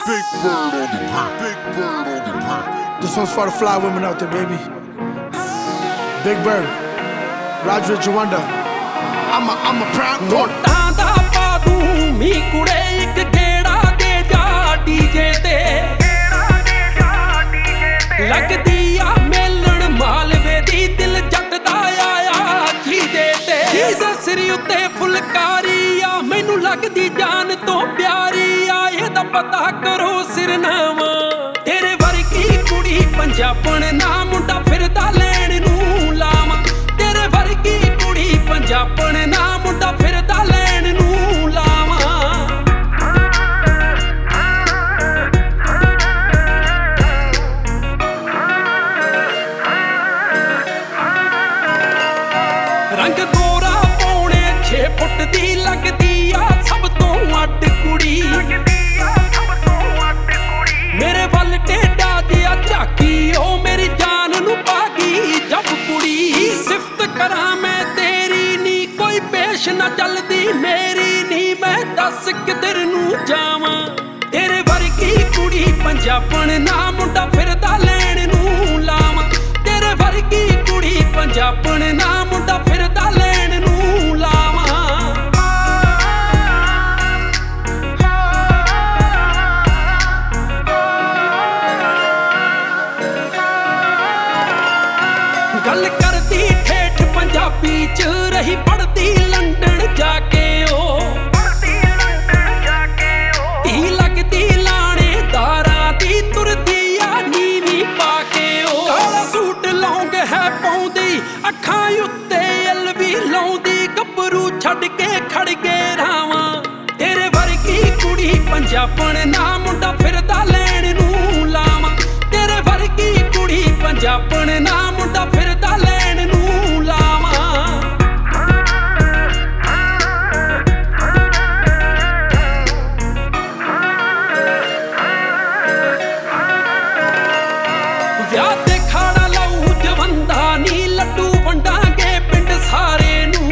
Big bird on the beat. Big bird on the beat. This one's for the fly women out there, baby. Big Bird, Roger Jawanda. I'm a proud boy. ਨੋਟਾਂ ਦਾ ਪਾ ਦੂੰ ਮੀ ਕੁੜੇ ਇੱਕ ਗੇੜਾ ਦੇ ਜਾ DJ ਤੇ ਲੱਗਦੀ ਆ ਮੇਲਣ ਮਾਲਵੇ ਦੀ ਦਿਲ ਜੱਟ ਦਾ ਆਇਆ ਜਿਹਦੇ ਤੇ ਜਿਹਦੇ ਸਿਰ ਉੱਤੇ ਫੁਲਕਾਰੀ ਆ ਮੈਨੂੰ ਲੱਗਦੀ ਜਾਨ ਤੋਂ ਪਿਆਰੀ ਆ ਇਹਦਾ ਪਤਾ ਕਰੋ ਸਿਰਨਾਵਾ ਤੇਰੇ ਵਰਗੀ ਕੁੜੀ ਪੰਜਾਬਣ ਨਾ ਮੁੰਡਾ ਫਿਰਦਾ ਲੈਣ ਨੂੰ ਲਾਵਾਂ ਤੇਰੇ ਵਰਗੀ ਕੁੜੀ ਪੰਜਾਬਣ ਨਾ ਮੁੰਡਾ ਫਿਰਦਾ ਲੈਣ ਨੂੰ ਲਾਵਾਂ ਰੰਗ ਗੋਰਾ ਪੌਣੇ 6 ਫੁੱਟ ਦੀ ਲੱਗਦੀ ਆ ਸਭ ਤੋਂ ਅੱਡ ਕੁੜੀ ਮੇਰੇ ਵੱਲ ਟੇਡਾ ਜਿਹਾ ਝਾਕੀ ਉਹ ਮੇਰੀ ਜਾਨ ਨੂੰ ਪਾ ਗਈ ਜੱਬ ਕੁੜੀ ਸਿਫਤ ਕਰਾਂ ਮੈਂ ਤੇਰੀ ਨੀ ਕੋਈ ਪੇਸ਼ ਨਾ ਚੱਲਦੀ ਮੇਰੀ ਨੀ ਮੈਂ ਦੱਸ ਕਿਧਰ ਨੂੰ ਜਾਵਾਂ ਤੇਰੇ ਵਰਗੀ ਕੁੜੀ ਪੰਜਾਬਣ ਨਾ ਮੁੰਡਾ ਫਿਰਦਾ ਲੈਣ ਨੂੰ ਲਾਵਾਂ ਤੇਰੇ ਵਰਗੀ ਕੁੜੀ ਪੰਜਾਬਣ ਨਾ ਮੁੰਡਾ ਫਿਰਦਾ ਲੈਣ ਨੂੰ ਲਾਵਾਂ ਗੱਲ ਕਰਦੀ ਠੇਠ ਪੰਜਾਬੀ ਚ ਰਹੀ ਪੜਦੀ ਲੰਡਨ ਜਾ ਕੇ ਉਹ ਢੀ ਲੱਗਦੀ ਲਾਣੇਦਾਰਾਂ ਦੀ ਤੁਰਦੀ ਆ ਨੀਵੀਂ ਪਾ ਕੇ ਉਹ ਕਾਲਾ ਸੂਟ ਲੌਂਗ ਹੈ ਪਾਉਂਦੀ ਅੱਖਾਂ ਉੱਤੇ ਅਲਵੀ ਲਾਉਂਦੀ ਗੱਭਰੂ ਛੱਡ ਕੇ ਖੜ ਗਏ ਰਾਵਾਂ ਤੇਰੇ ਵਰਗੀ ਕੁੜੀ ਪੰਜਾਬਣ ਨਾ ਮੁੰਡਾ ਫਿਰਦਾ ਲੈਣ ਨੂੰ ਲਾਵਾਂ ਤੇਰੇ ਵਰਗੀ ਕੁੜੀ ਪੰਜਾਬਣ ਨਾ ਮੁੰਡਾ ਫਿਰਦਾ ਲੈਣ ਨੂੰ ਲਾਵਾਂ ਵਿਆਹ ਤੇ ਖਾਣਾ ਲਾਊ ਜਵੰਦਾ ਨੀ ਲੱਡੂ ਵੰਡਾਂਗੇ ਪਿੰਡ ਸਾਰੇ ਨੂੰ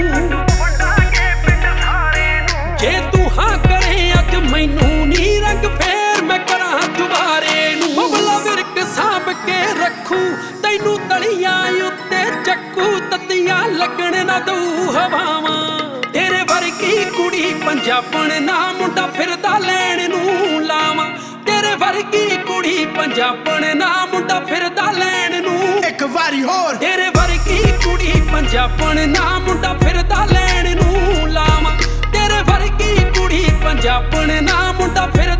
ਜੇ ਤੂੰ ਹਾਂ ਕਰੇ ਅੱਜ ਮੈਨੂੰ ਨੀ ਰੰਗ ਫੇਰ ਮੈਂ ਕਰਾਂ ਦੁਬਾਰੇ ਨੂੰ ਬਬਲਾ ਵਿਰਕ ਸਾਂਭ ਕੇ ਰੱਖੂ ਤੈਨੂੰ ਤਲੀਆਂ ਉੱਤੇ ਚੱਕੂ ਤੱਤੀਆਂ ਲੱਗਣ ਨਾ ਦਊ ਹਵਾਵਾਂ ਤੇਰੇ ਵਰਗੀ ਕੁੜੀ ਪੰਜਾਬਣ ਨਾ ਮੁੰਡਾ ਫਿਰਦਾ ਲੈਣ ਨੂੰ ਲਾਵਾਂ ਤੇਰੇ ਵਰਗੀ ਕੁੜੀ ਪੰਜਾਬਣ ਨਾ ਮੁੰਡਾ ਫਿਰਦਾ ਲੈਣ ਨੂੰ ਇੱਕ ਵਾਰੀ ਹੋਰ ਤੇਰੇ ਵਰਗੀ ਕੁੜੀ ਪੰਜਾਬਣ ਨਾ ਮੁੰਡਾ ਫਿਰਦਾ ਲੈਣ ਨੂੰ ਲਾਵਾਂ ਤੇਰੇ ਵਰਗੀ ਕੁੜੀ ਪੰਜਾਬਣ ਨਾ ਮੁੰਡਾ ਫਿਰਦਾ